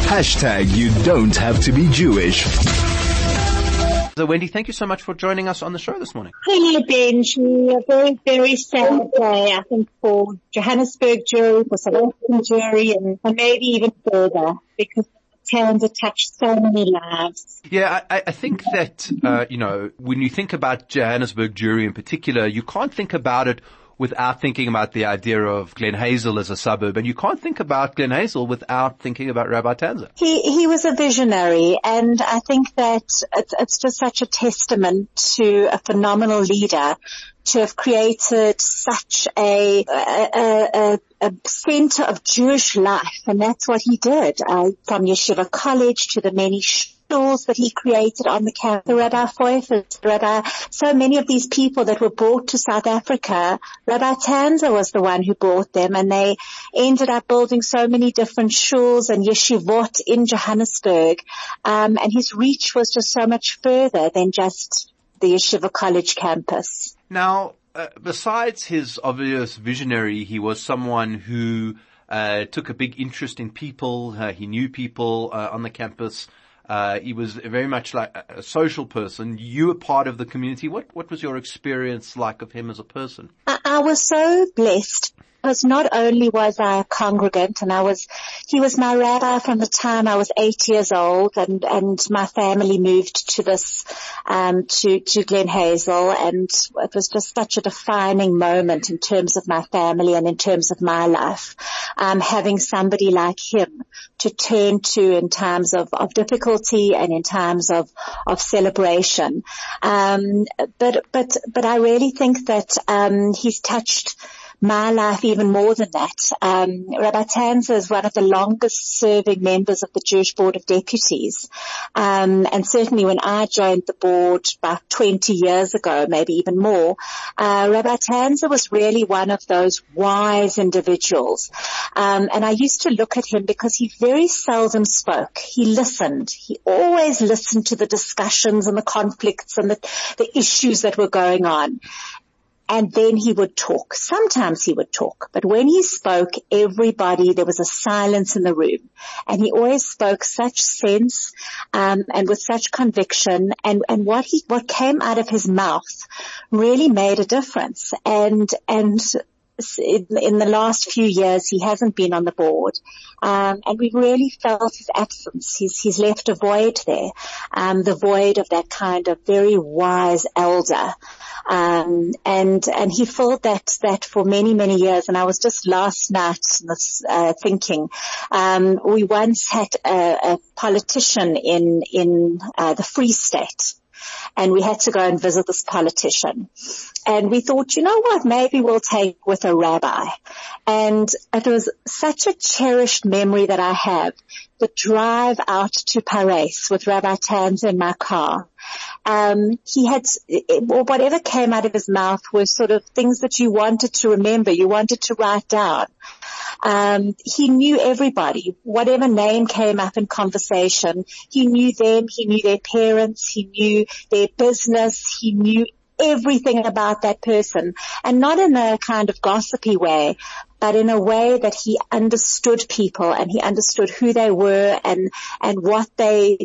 You don't have to be Jewish. So Wendy, thank you so much for joining us on the show this morning. Hello, Benji. A very, very sad day, I think, for Johannesburg Jury, for South African Jury, and maybe even further, because Tanza touched so many lives. Yeah, I think that, when you think about Johannesburg Jury in particular, you can't think about it without thinking about the idea of Glen Hazel as a suburb. And you can't think about Glen Hazel without thinking about Rabbi Tanza. He was a visionary, and I think that it's just such a testament to a phenomenal leader to have created such a center of Jewish life. And that's what he did, from Yeshiva College to the many schools that he created on the campus, the Rabbi Feufels, so many of these people that were brought to South Africa, Rabbi Tanza was the one who brought them, and they ended up building so many different shuls and yeshivot in Johannesburg, and his reach was just so much further than just the Yeshiva College campus. Now, besides his obvious visionary, he was someone who took a big interest in people. He knew people on the campus. He was very much like a social person. You were part of the community. What was your experience like of him as a person? I was so blessed, because not only was I a congregant, and he was my rabbi from the time I was 8 years old, and my family moved to this, to Glen Hazel, and it was just such a defining moment in terms of my family and in terms of my life, having somebody like him to turn to in times of difficulty and in times of celebration. But I really think that, he's touched my life even more than that. Rabbi Tanza is one of the longest serving members of the Jewish Board of Deputies. And certainly when I joined the board about 20 years ago, maybe even more, Rabbi Tanza was really one of those wise individuals. And I used to look at him because he very seldom spoke. He listened. He always listened to the discussions and the conflicts and the issues that were going on. And then he would talk. Sometimes he would talk, but when he spoke, there was a silence in the room. And he always spoke such sense, and with such conviction, and what came out of his mouth really made a difference. And in the last few years, he hasn't been on the board. And we really felt his absence. He's left a void there, the void of that kind of very wise elder. And he filled that for many, many years. And I was just last night, thinking, we once had a politician in the Free State. And we had to go and visit this politician. And we thought, you know what, maybe we'll take with a rabbi. And it was such a cherished memory that I have, the drive out to Paris with Rabbi Tanza in my car. He had, whatever came out of his mouth were sort of things that you wanted to remember, you wanted to write down. He knew everybody, whatever name came up in conversation. He knew them, he knew their parents, he knew their business, he knew everything about that person, and not in a kind of gossipy way, but in a way that he understood people and he understood who they were and what they,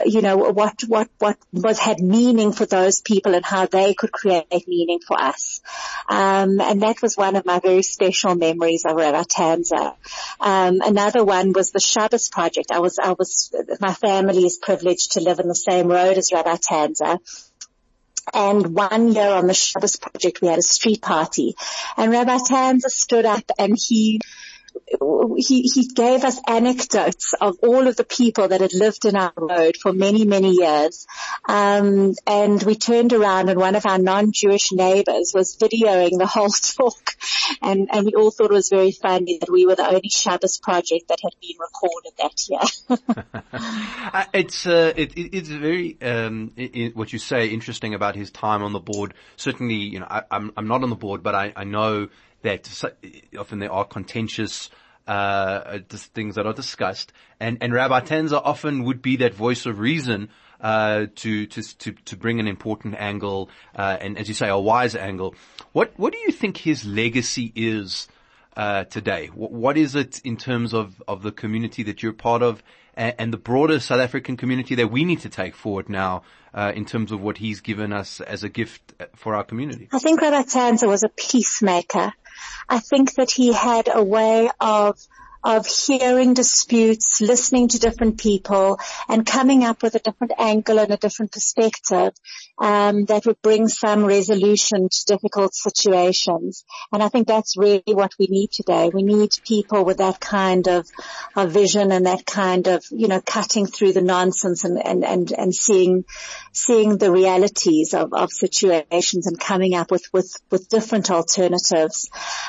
what had meaning for those people and how they could create meaning for us. And that was one of my very special memories of Rabbi Tanza. Another one was the Shabbos project. My family is privileged to live in the same road as Rabbi Tanza. And 1 year on the Shabbos project, we had a street party, and Rabbi Tanza stood up and he gave us anecdotes of all of the people that had lived in our road for many, many years. And we turned around and one of our non-Jewish neighbors was videoing the whole talk. And we all thought it was very funny that we were the only Shabbos project that had been recorded that year. It's very, what you say, interesting about his time on the board. Certainly, I'm not on the board, but I know that often there are contentious things that are discussed, and Rabbi Tanza often would be that voice of reason to bring an important angle, and as you say, a wise angle. What do you think his legacy is today? What is it in terms of the community that you're part of and the broader South African community that we need to take forward now in terms of what he's given us as a gift for our community? I think Rabbi Tanzer was a peacemaker. I think that he had a way of hearing disputes, listening to different people, and coming up with a different angle and a different perspective that would bring some resolution to difficult situations. And I think that's really what we need today. We need people with that kind of vision and that kind of, cutting through the nonsense and seeing the realities of situations and coming up with different alternatives.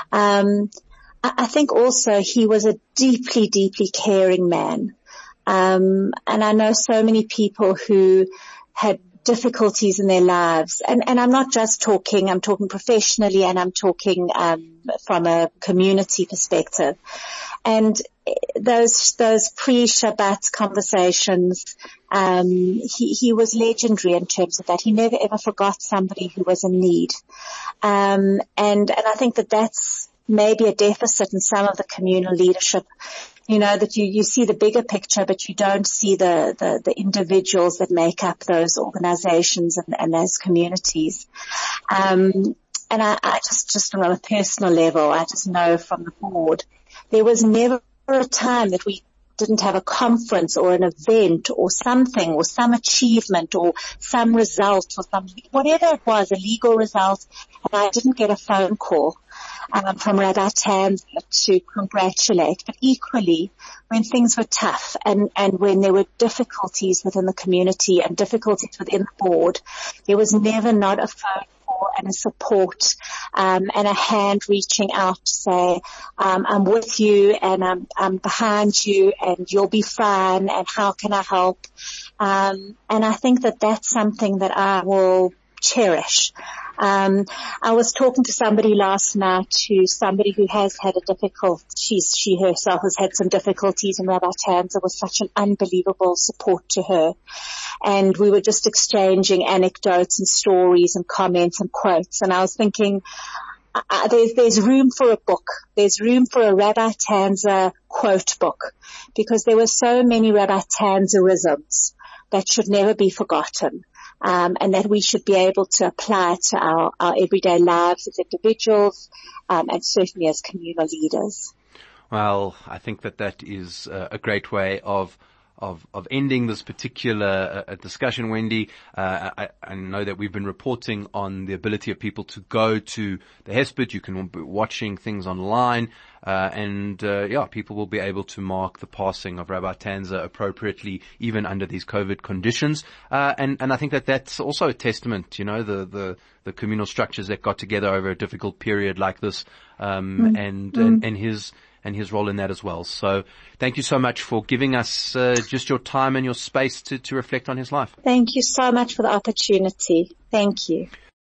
I think also he was a deeply, deeply caring man. And I know so many people who had difficulties in their lives. And I'm not just talking, I'm talking professionally and I'm talking, from a community perspective. And those pre-Shabbat conversations, he was legendary in terms of that. He never ever forgot somebody who was in need. And I think that's maybe a deficit in some of the communal leadership, that you see the bigger picture, but you don't see the individuals that make up those organizations and those communities. And I just on a personal level, I just know from the board, there was never a time that we didn't have a conference or an event or something or some achievement or some result or whatever it was, a legal result, and I didn't get a phone call from Rabbi Tanzer to congratulate. But equally, when things were tough and when there were difficulties within the community and difficulties within the board, there was never not a phone call and a support and a hand reaching out to say, I'm with you and I'm behind you and you'll be fine and how can I help? And I think that's something that I will cherish. I was talking to somebody last night who has had she herself has had some difficulties, and Rabbi Tanzer was such an unbelievable support to her. And we were just exchanging anecdotes and stories and comments and quotes. And I was thinking, there's room for a book. There's room for a Rabbi Tanzer quote book, because there were so many Rabbi Tanzerisms that should never be forgotten. And that we should be able to apply to our everyday lives as individuals, and certainly as communal leaders. Well, I think that is a great way of ending this particular discussion, Wendy. I know that we've been reporting on the ability of people to go to the Hesped. You can be watching things online, and people will be able to mark the passing of Rabbi Tanzer appropriately, even under these COVID conditions. And I think that's also a testament, the communal structures that got together over a difficult period like this, and his role in that as well. So thank you so much for giving us just your time and your space to reflect on his life. Thank you so much for the opportunity. Thank you.